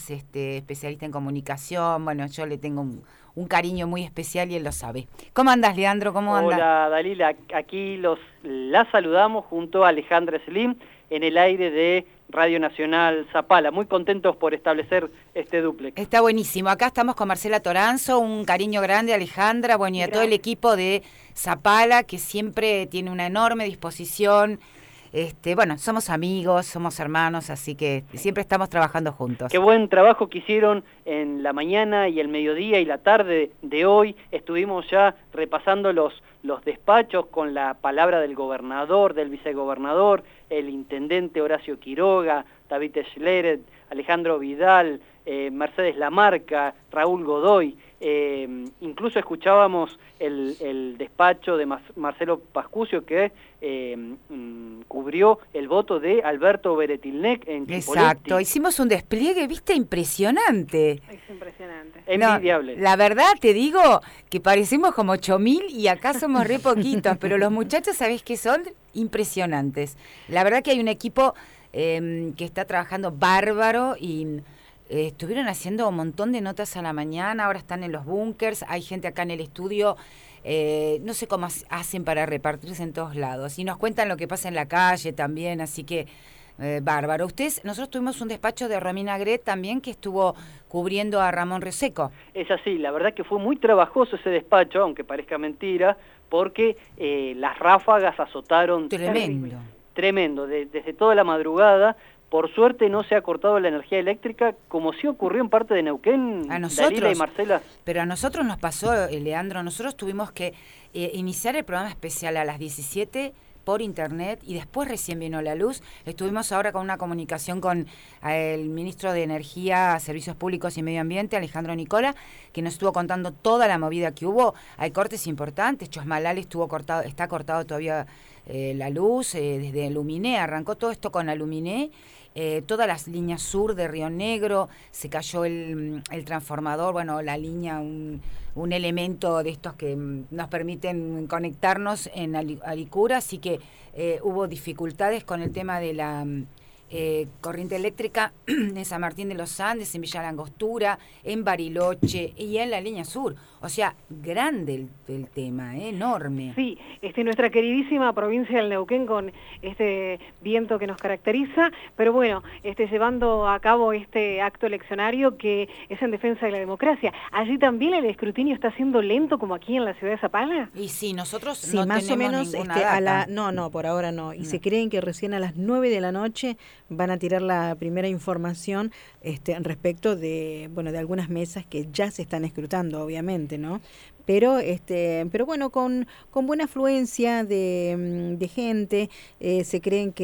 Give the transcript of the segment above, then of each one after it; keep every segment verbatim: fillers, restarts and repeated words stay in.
colegas, este, especialista en comunicación. Bueno, yo le tengo un, un cariño muy especial y él lo sabe. ¿Cómo andas, Leandro? ¿Cómo andas? Hola, Dalila. Aquí los la saludamos junto a Alejandra Slim en el aire de Radio Nacional Zapala. Muy contentos por establecer este dúplex. Está buenísimo. Acá estamos con Marcela Toranzo, un cariño grande a Alejandra, bueno, y a todo el equipo de Zapala, que siempre tiene una enorme disposición. Este, bueno, somos amigos, somos hermanos, así que siempre estamos trabajando juntos. Qué buen trabajo que hicieron en la mañana y el mediodía y la tarde de hoy. Estuvimos ya repasando los, los despachos con la palabra del gobernador, del vicegobernador, el intendente Horacio Quiroga, David Schleret, Alejandro Vidal, eh, Mercedes Lamarca, Raúl Godoy. Eh, incluso escuchábamos el, el despacho de Mas, Marcelo Pascucio que eh, mm, cubrió el voto de Alberto Beretilnec en Chipoleti. Exacto, hicimos un despliegue, viste, impresionante. Es impresionante. Envidiable. No, la verdad te digo que parecemos como ocho mil y acá somos re poquitos, pero los muchachos, ¿sabés qué son? Impresionantes. La verdad que hay un equipo eh, que está trabajando bárbaro y... Eh, estuvieron haciendo un montón de notas a la mañana, ahora están en los búnkers, hay gente acá en el estudio, eh, no sé cómo hacen para repartirse en todos lados, y nos cuentan lo que pasa en la calle también, así que eh, bárbaro. Ustedes, nosotros tuvimos un despacho de Romina Gret también que estuvo cubriendo a Ramón Rioseco. Es así, la verdad que fue muy trabajoso ese despacho, aunque parezca mentira, porque eh, las ráfagas azotaron... Tremendo. Tremendo, de, desde toda la madrugada. Por suerte no se ha cortado la energía eléctrica, como sí ocurrió en parte de Neuquén, a nosotros, Dalila y Marcela. Pero a nosotros nos pasó, Leandro, nosotros tuvimos que eh, iniciar el programa especial a las diecisiete por internet y después recién vino la luz. Estuvimos ahora con una comunicación con el ministro de Energía, Servicios Públicos y Medio Ambiente, Alejandro Nicola, que nos estuvo contando toda la movida que hubo. Hay cortes importantes, Chosmalal estuvo cortado, está cortado todavía eh, la luz, eh, desde Luminé, arrancó todo esto con Aluminé. Eh, todas las líneas sur de Río Negro, se cayó el, el transformador, bueno, la línea, un, un elemento de estos que nos permiten conectarnos en Alicura, así que eh, hubo dificultades con el tema de la eh, corriente eléctrica en San Martín de los Andes, en Villa Langostura, en Bariloche y en la línea sur. O sea, grande el, el tema, ¿eh? Enorme. Sí, este, nuestra queridísima provincia del Neuquén con este viento que nos caracteriza, pero bueno, este, llevando a cabo este acto eleccionario que es en defensa de la democracia. ¿Allí también el escrutinio está siendo lento como aquí en la ciudad de Zapala? Y sí, nosotros sí, no más tenemos o menos ninguna este, data. A la, no, no, por ahora no. Y no. Se creen que recién a las nueve de la noche van a tirar la primera información este, respecto de, bueno, de algunas mesas que ya se están escrutando, obviamente, ¿no? Pero este, pero bueno, con, con buena afluencia de, de gente, eh, se creen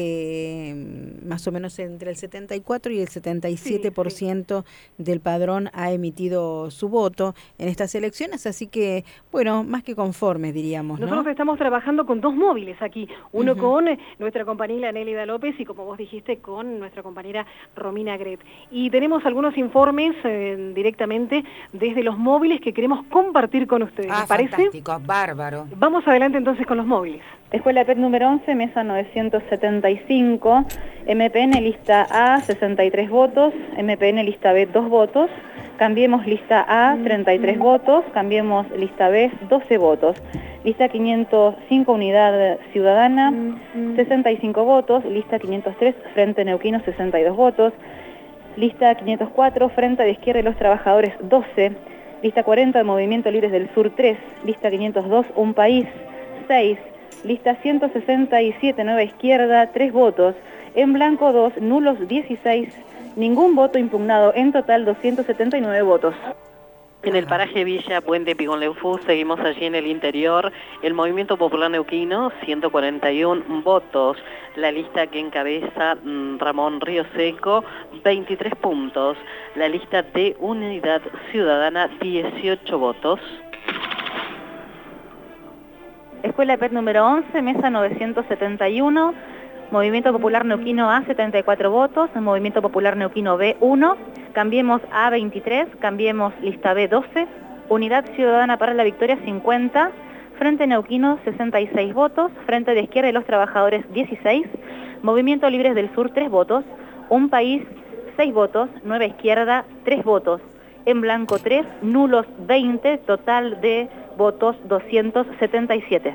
que más o menos entre el setenta y cuatro y el setenta y siete por ciento sí, sí. del padrón ha emitido su voto en estas elecciones, así que, bueno, más que conformes, diríamos, ¿no? Nosotros estamos trabajando con dos móviles aquí, uno Uh-huh. con nuestra compañera Nélida López y, como vos dijiste, con nuestra compañera Romina Gret. Y tenemos algunos informes eh, directamente desde los móviles que queremos compartir con ustedes. Ah, ¿Les parece? fantástico, bárbaro. Vamos adelante entonces con los móviles. Escuela P E T número once, mesa novecientos setenta y cinco, M P N lista A, sesenta y tres votos, M P N lista B, dos votos, cambiemos lista A, treinta y tres votos, cambiemos lista B, doce votos, lista quinientos cinco, Unidad Ciudadana, sesenta y cinco votos, lista quinientos tres, Frente Neuquino, sesenta y dos votos, lista quinientos cuatro, Frente de Izquierda y los Trabajadores, doce, lista cuarenta, Movimiento Libres del Sur, tres, lista quinientos dos, Un País, seis, lista ciento sesenta y siete, Nueva Izquierda, tres votos, en blanco dos, nulos dieciséis, ningún voto impugnado, en total doscientos setenta y nueve votos. En el paraje Villa Puente Pigonleufú, seguimos allí en el interior, el Movimiento Popular Neuquino, ciento cuarenta y uno votos, la lista que encabeza Ramón Rioseco, veintitrés puntos, la lista de Unidad Ciudadana, dieciocho votos. Escuela P E T número once, mesa novecientos setenta y uno, Movimiento Popular Neuquino A, setenta y cuatro votos, Movimiento Popular Neuquino B, uno, cambiemos A, veintitrés, cambiemos lista B, doce, Unidad Ciudadana para la Victoria, cincuenta, Frente Neuquino, sesenta y seis votos, Frente de Izquierda y los Trabajadores, dieciséis, Movimiento Libres del Sur, tres votos, Un País, seis votos, nueva izquierda, tres votos. En blanco tres, nulos veinte, total de votos doscientos setenta y siete.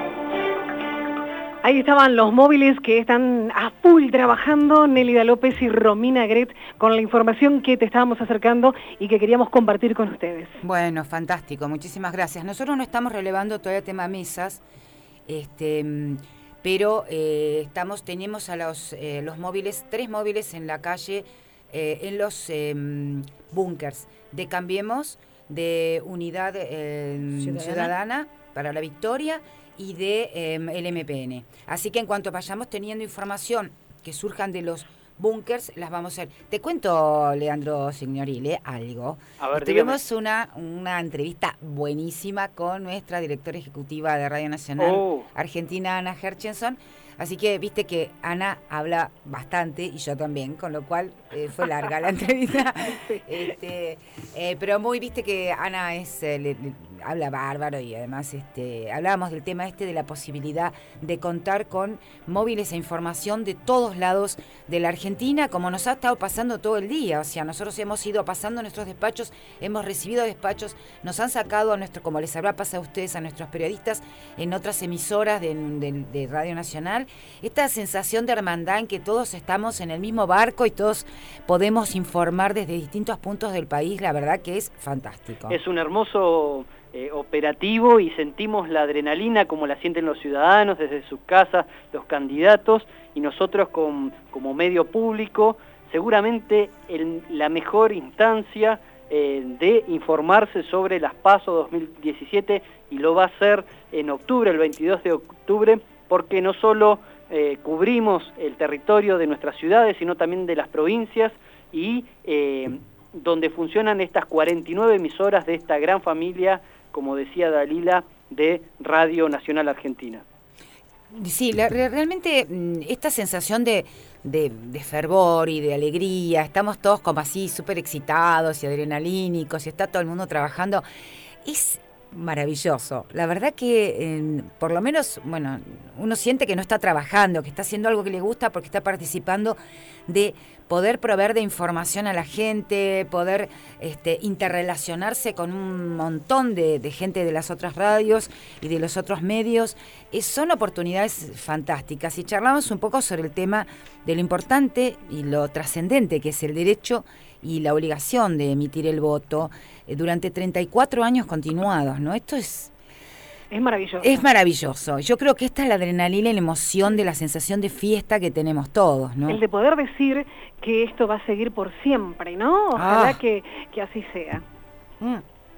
Ahí estaban los móviles que están a full trabajando, Nélida López y Romina Gret, con la información que te estábamos acercando y que queríamos compartir con ustedes. Bueno, fantástico, muchísimas gracias. Nosotros no estamos relevando todavía tema mesas, este, pero eh, estamos, tenemos a los, eh, los móviles, tres móviles en la calle, eh, en los eh, búnkers de Cambiemos, de Unidad eh, Ciudadana. Ciudadana para la Victoria y de eh, el M P N. Así que en cuanto vayamos teniendo información que surjan de los búnkers, las vamos a hacer. Te cuento, Leandro Signorile, algo. A ver, Tuvimos una, una entrevista buenísima con nuestra directora ejecutiva de Radio Nacional oh. Argentina, Ana Herchenson. Así que viste que Ana habla bastante y yo también, con lo cual eh, fue larga la entrevista. este, eh, pero muy, viste que Ana es eh, le, le, habla bárbaro y además este, hablábamos del tema este de la posibilidad de contar con móviles e información de todos lados de la Argentina, como nos ha estado pasando todo el día. O sea, nosotros hemos ido pasando nuestros despachos, hemos recibido despachos, nos han sacado a nuestro, como les habrá pasado a ustedes, a nuestros periodistas en otras emisoras de, de, de Radio Nacional, esta sensación de hermandad en que todos estamos en el mismo barco y todos podemos informar desde distintos puntos del país, la verdad que es fantástico. Es un hermoso eh, operativo y sentimos la adrenalina como la sienten los ciudadanos desde sus casas, los candidatos, y nosotros con, como medio público, seguramente el, la mejor instancia eh, de informarse sobre las PASO dos mil diecisiete, y lo va a hacer en octubre, el veintidós de octubre, porque no solo eh, cubrimos el territorio de nuestras ciudades, sino también de las provincias, y eh, donde funcionan estas cuarenta y nueve emisoras de esta gran familia, como decía Dalila, de Radio Nacional Argentina. Sí, la, realmente esta sensación de, de, de fervor y de alegría, estamos todos como así súper excitados y adrenalínicos y está todo el mundo trabajando, es maravilloso. La verdad que eh, por lo menos, bueno, uno siente que no está trabajando, que está haciendo algo que le gusta porque está participando de poder proveer de información a la gente, poder este, interrelacionarse con un montón de, de gente de las otras radios y de los otros medios. Eh, son oportunidades fantásticas. Y charlamos un poco sobre el tema de lo importante y lo trascendente que es el derecho y la obligación de emitir el voto eh, durante treinta y cuatro años continuados, ¿no? Esto es... Es maravilloso. Es maravilloso. Yo creo que esta es la adrenalina y la emoción de la sensación de fiesta que tenemos todos, ¿no? El de poder decir que esto va a seguir por siempre, ¿no? Ojalá ah. que, que así sea. Mm.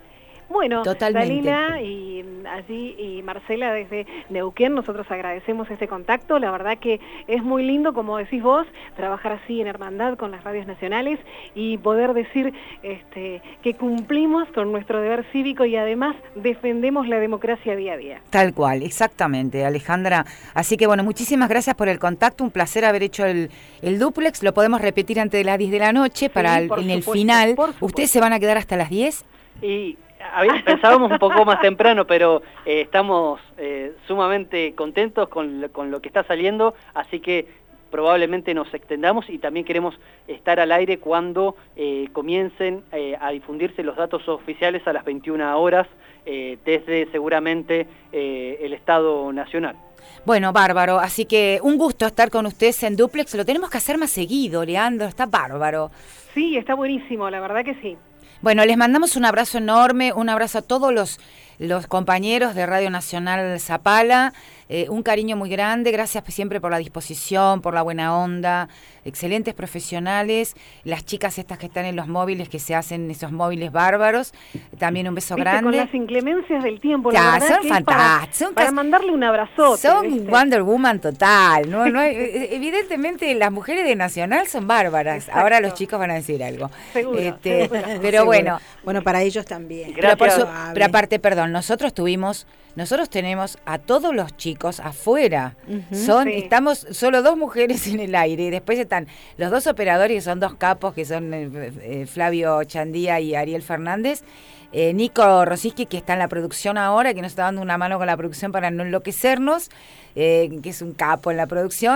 Bueno, Totalmente. Dalila y allí y Marcela desde Neuquén, nosotros agradecemos este contacto. La verdad que es muy lindo, como decís vos, trabajar así en hermandad con las radios nacionales y poder decir este, que cumplimos con nuestro deber cívico y además defendemos la democracia día a día. Tal cual, exactamente, Alejandra. Así que bueno, muchísimas gracias por el contacto, un placer haber hecho el, el dúplex. Lo podemos repetir antes de las diez de la noche para sí, el, en el supuesto, final. ¿Ustedes se van a quedar hasta las diez? Y había, pensábamos un poco más temprano, pero eh, estamos eh, sumamente contentos con lo, con lo que está saliendo, así que probablemente nos extendamos y también queremos estar al aire cuando eh, comiencen eh, a difundirse los datos oficiales a las veintiuna horas eh, desde seguramente eh, el Estado Nacional. Bueno, bárbaro, así que un gusto estar con ustedes en Duplex, lo tenemos que hacer más seguido, Leandro, está bárbaro. Sí, está buenísimo, la verdad que sí. Bueno, les mandamos un abrazo enorme, un abrazo a todos los, los compañeros de Radio Nacional Zapala, eh, un cariño muy grande, gracias siempre por la disposición, por la buena onda, excelentes profesionales, las chicas estas que están en los móviles, que se hacen esos móviles bárbaros, también un beso ¿Viste? grande. Con las inclemencias del tiempo, la ya, verdad son que fantásticos. Para, para mandarle un abrazote. Son ¿viste? Wonder Woman total, ¿no? no hay, evidentemente las mujeres de Nacional son bárbaras, Exacto. Ahora los chicos van a decir algo. Seguro, este, seguro. Pero Seguro. bueno. Bueno, para ellos también. Pero, por su- Gracias. pero aparte, perdón, nosotros tuvimos, nosotros tenemos a todos los chicos afuera. Ujú, son, sí. Estamos solo dos mujeres en el aire y después están los dos operadores que son dos capos, que son eh, eh, Flavio Chandía y Ariel Fernández. Eh, Nico Rosiski, que está en la producción ahora, que nos está dando una mano con la producción para no enloquecernos, eh, que es un capo en la producción.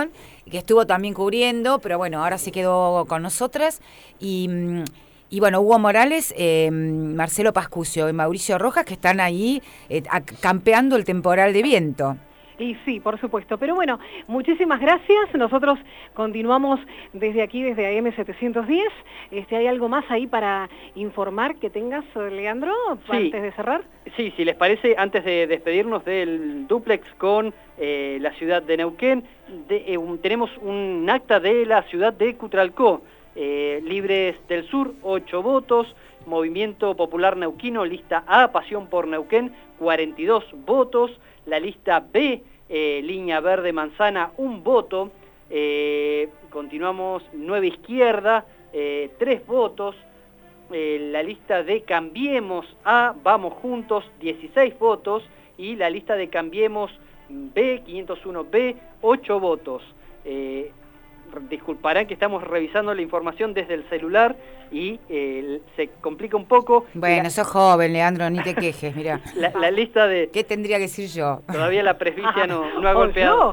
que estuvo también cubriendo, pero bueno, ahora se quedó con nosotras. Y, y bueno, Hugo Morales, eh, Marcelo Pascucio y Mauricio Rojas, que están ahí eh, campeando el temporal de viento. Y sí, por supuesto. Pero bueno, muchísimas gracias. Nosotros continuamos desde aquí, desde A M setecientos diez. Este, ¿hay algo más ahí para informar que tengas, Leandro, sí. antes de cerrar? Sí, si les parece, antes de despedirnos del dúplex con eh, la ciudad de Neuquén, de, eh, un, tenemos un acta de la ciudad de Cutralcó. Eh, Libres del Sur, ocho votos. Movimiento Popular Neuquino, lista A, Pasión por Neuquén, cuarenta y dos votos. La lista B, eh, Línea Verde Manzana, un voto. Eh, continuamos, Nueva Izquierda, eh, tres votos. Eh, la lista de Cambiemos A, Vamos Juntos, dieciséis votos. Y la lista de Cambiemos B, quinientos uno B, ocho votos. Eh, disculparán que estamos revisando la información desde el celular y eh, se complica un poco. Bueno, la... sos joven, Leandro, ni te quejes, mirá. La, la lista de... ¿Qué tendría que decir yo? Todavía la presbicia no, no ha golpeado.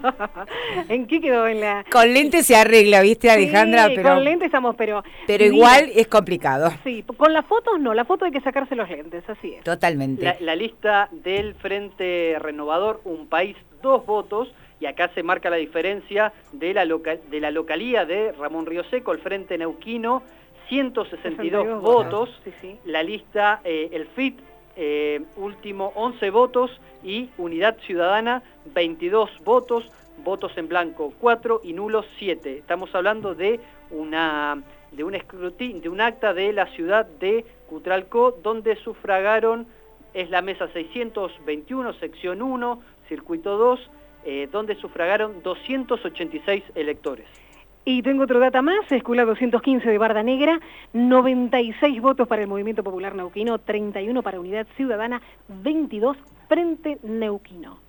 ¿En qué quedó? En la... Con lentes se arregla, ¿viste, Alejandra? Sí, pero... con lentes estamos, pero... Pero igual mira, es complicado. Sí, con las fotos no, la foto hay que sacarse los lentes, así es. Totalmente. La, la lista del Frente Renovador, Un País, dos votos. Y acá se marca la diferencia de la, loca de la localía de Ramón Río Seco, el Frente Neuquino, ciento sesenta y dos votos. Sí, sí. La lista, eh, el F I T, eh, último, once votos. Y Unidad Ciudadana, veintidós votos. Votos en blanco, cuatro y nulos, siete. Estamos hablando de una de un escrutin, de un acta de la ciudad de Cutralcó, donde sufragaron, es la mesa seiscientos veintiuno, sección uno, circuito dos, Eh, donde sufragaron doscientos ochenta y seis electores. Y tengo otro data más, Escuela doscientos quince de Barda Negra, noventa y seis votos para el Movimiento Popular Neuquino, treinta y uno para Unidad Ciudadana, veintidós Frente Neuquino.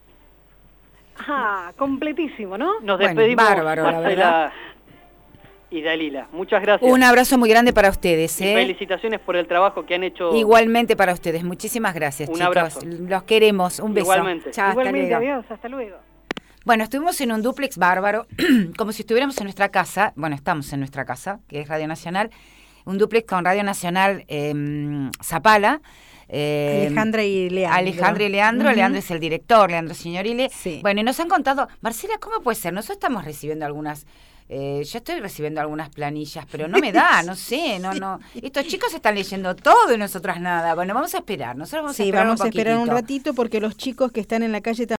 Ah, completísimo, ¿no? Nos despedimos, bueno, bárbaro, la verdad. Y Dalila, muchas gracias. Un abrazo muy grande para ustedes. ¿eh? Y felicitaciones por el trabajo que han hecho. Igualmente para ustedes, muchísimas gracias, un chicos. Abrazo. Los queremos, un beso. Igualmente. Chao, Igualmente, hasta luego. adiós, hasta luego. Bueno, estuvimos en un dúplex bárbaro, como si estuviéramos en nuestra casa. Bueno, estamos en nuestra casa, que es Radio Nacional. Un dúplex con Radio Nacional eh, Zapala. Eh, Alejandra y Leandro. Alejandra y Leandro. Uh-huh. Leandro es el director, Leandro Signorile. Sí. Bueno, y nos han contado, Marcela, ¿cómo puede ser? Nosotros estamos recibiendo algunas... Eh, yo estoy recibiendo algunas planillas, pero no me da, no sé, no, no. Estos chicos están leyendo todo y nosotras nada. Bueno, vamos a esperar, nosotros vamos sí, a esperar vamos un a esperar un poquitito. ratito porque los chicos que están en la calle